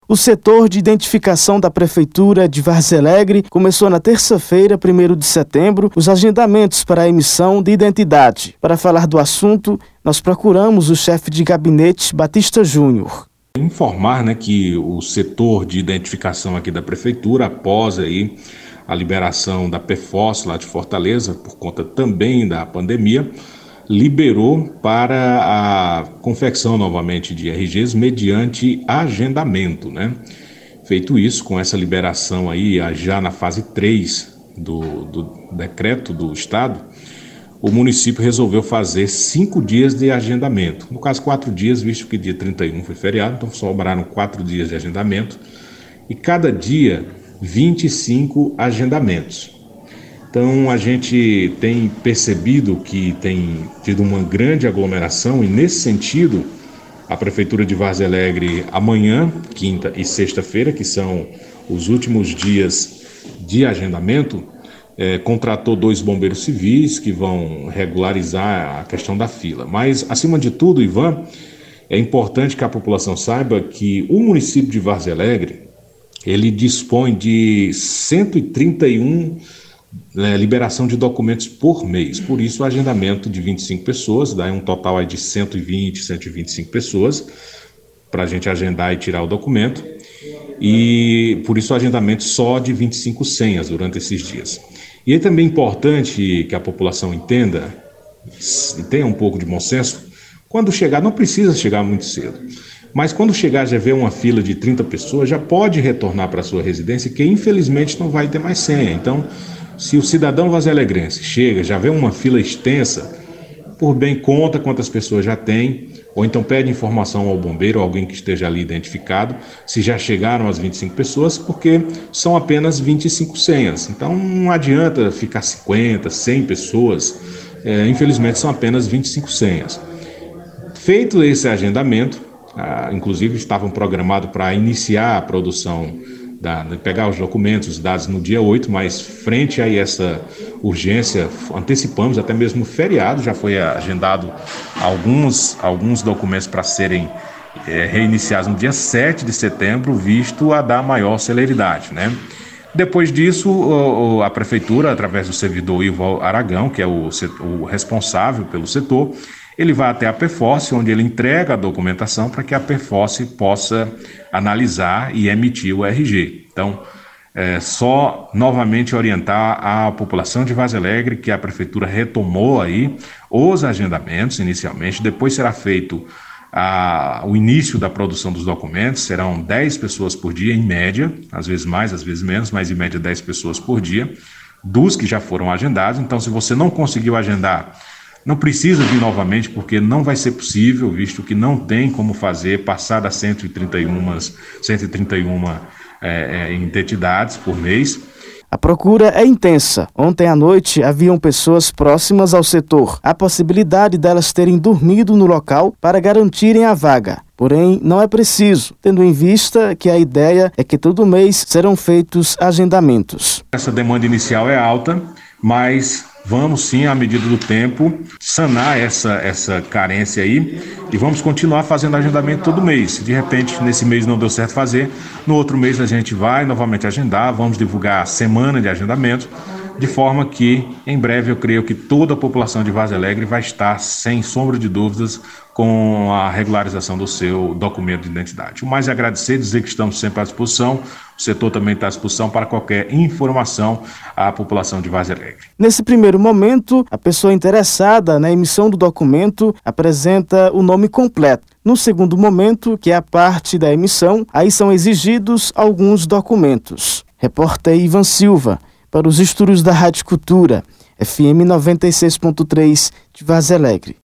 O setor de identificação da Prefeitura de Várzea Alegre começou na terça-feira, 1º de setembro, os agendamentos para a emissão de identidade. Para falar do assunto, nós procuramos o chefe de gabinete, Batista Júnior. Informar, que o setor de identificação aqui da Prefeitura, após aí a liberação da PFOS lá de Fortaleza, por conta também da pandemia, liberou para a confecção novamente de RGs mediante agendamento, Feito isso, com essa liberação aí, já na fase 3 do decreto do Estado, o município resolveu fazer 5 dias de agendamento. No caso, 4 dias, visto que dia 31 foi feriado, então sobraram 4 dias de agendamento. E cada dia, 25 agendamentos. Então, a gente tem percebido que tem tido uma grande aglomeração e, nesse sentido, a Prefeitura de Várzea Alegre, amanhã, quinta e sexta-feira, que são os últimos dias de agendamento, contratou 2 bombeiros civis que vão regularizar a questão da fila. Mas, acima de tudo, Ivan, é importante que a população saiba que o município de Várzea Alegre, ele dispõe de 131 liberação de documentos por mês. Por isso, o agendamento de 25 pessoas, dá um total aí de 120, 125 pessoas, para a gente agendar e tirar o documento. E por isso o agendamento só de 25 senhas durante esses dias. E é também importante que a população entenda e tenha um pouco de bom senso. Quando chegar, não precisa chegar muito cedo, mas quando chegar já vê uma fila de 30 pessoas, já pode retornar para a sua residência, que infelizmente não vai ter mais senha. Então, se o cidadão vazialegrense chega, já vê uma fila extensa, por bem conta quantas pessoas já tem, ou então pede informação ao bombeiro, alguém que esteja ali identificado, se já chegaram as 25 pessoas, porque são apenas 25 senhas. Então não adianta ficar 50, 100 pessoas, infelizmente são apenas 25 senhas. Feito esse agendamento, inclusive estavam programados para iniciar a produção, pegar os documentos, os dados no dia 8, mas frente a essa urgência, antecipamos até mesmo o feriado, já foi agendado alguns documentos para serem reiniciados no dia 7 de setembro, visto a dar maior celeridade, Depois disso, a Prefeitura, através do servidor Ivo Aragão, que é o responsável pelo setor, ele vai até a PFOS, onde ele entrega a documentação para que a PFOS possa analisar e emitir o RG. Então, só novamente orientar a população de Várzea Alegre que a Prefeitura retomou aí os agendamentos inicialmente, depois será feito o início da produção dos documentos, serão 10 pessoas por dia em média, às vezes mais, às vezes menos, mas em média 10 pessoas por dia, dos que já foram agendados. Então, se você não conseguiu agendar, não precisa vir novamente, porque não vai ser possível, visto que não tem como fazer passar das 131 identidades por mês. A procura é intensa. Ontem à noite haviam pessoas próximas ao setor. Há possibilidade delas terem dormido no local para garantirem a vaga. Porém, não é preciso, tendo em vista que a ideia é que todo mês serão feitos agendamentos. Essa demanda inicial é alta, mas vamos sim, à medida do tempo, sanar essa carência aí e vamos continuar fazendo agendamento todo mês. Se de repente nesse mês não deu certo fazer, no outro mês a gente vai novamente agendar, vamos divulgar a semana de agendamento, de forma que em breve eu creio que toda a população de Várzea Alegre vai estar, sem sombra de dúvidas, com a regularização do seu documento de identidade. O mais é agradecer, dizer que estamos sempre à disposição, o setor também está à disposição para qualquer informação à população de Várzea Alegre. Nesse primeiro momento, a pessoa interessada na emissão do documento apresenta o nome completo. No segundo momento, que é a parte da emissão, aí são exigidos alguns documentos. Repórter Ivan Silva, para os estúdios da Rádio Cultura, FM 96.3 de Várzea Alegre.